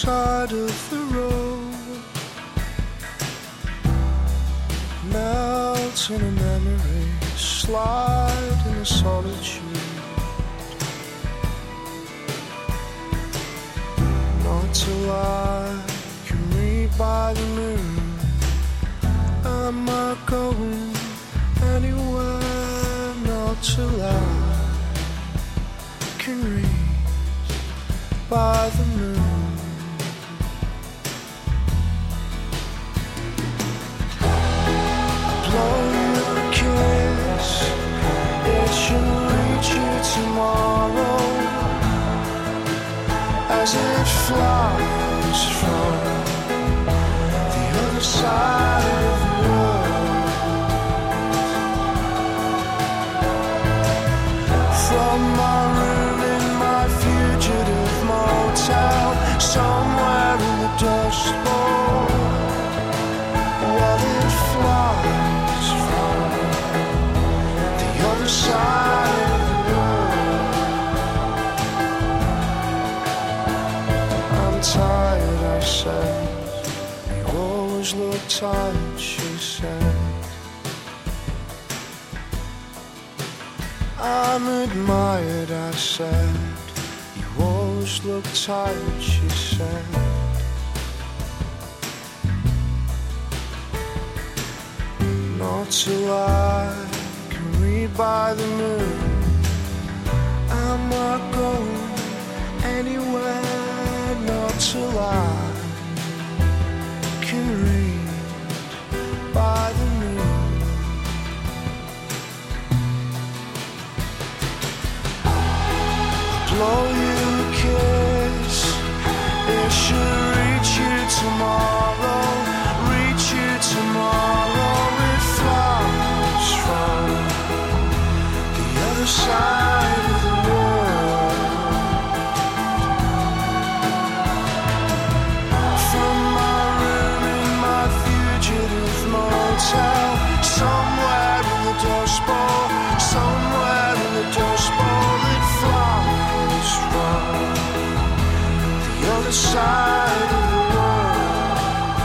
side of the road, melt in a memory, slide in a solitude. Not till I can read by the moon. Am I going anywhere? Not till I can read by the moon. Blow you a kiss, it should reach you tomorrow, as it flies from the other side of the world. From my room in my fugitive motel, somewhere in the Dust Bowl, while it flies from the other side of the world. I'm tired, I said. You always look tired, she said. I'm admired, I said. You always look tired, she said. Not till I can read by the moon. Am I going anywhere? Not till I can read by the moon. Blow you a kiss, it should reach you tomorrow, reach you tomorrow. It flies from the other side of the world. From my room in my fugitive motel, somewhere in the Dust Bowl, somewhere in the Dust Bowl, it flies from the other side of the world.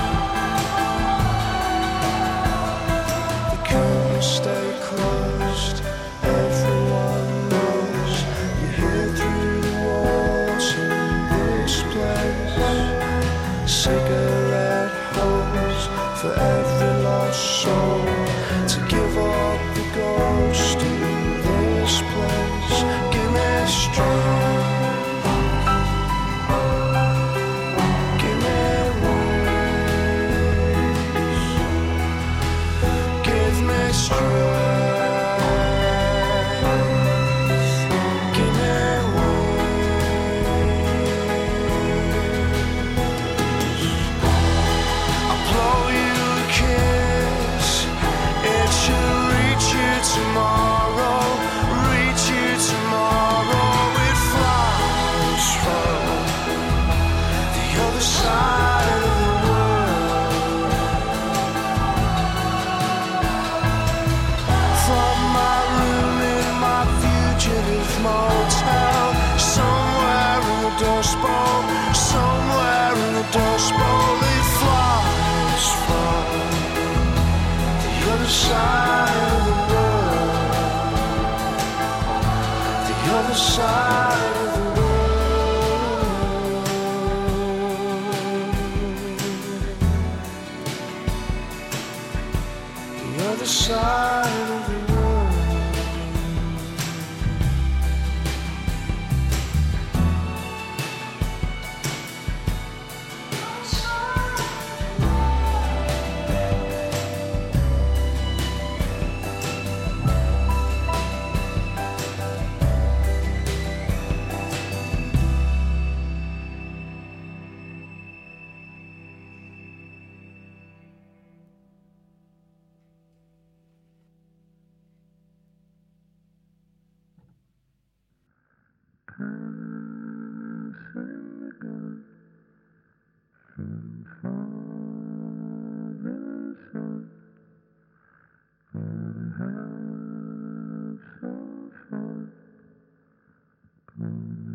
The curtains stay closed, everyone knows you hear through the walls in this place. Cigarette holes for every lost soul, to give up the ghost in this place. Give me strength, give me wings, give me strength, give me wings. I'll blow you a kiss, it should reach you tomorrow, reach you tomorrow. It flies from the other side of the world. From my room in my fugitive motel, somewhere in the Dust Bowl, somewhere in the Dust Bowl, it flies from the other side of the world, the other side of the world, the other side of the world. Have some fun.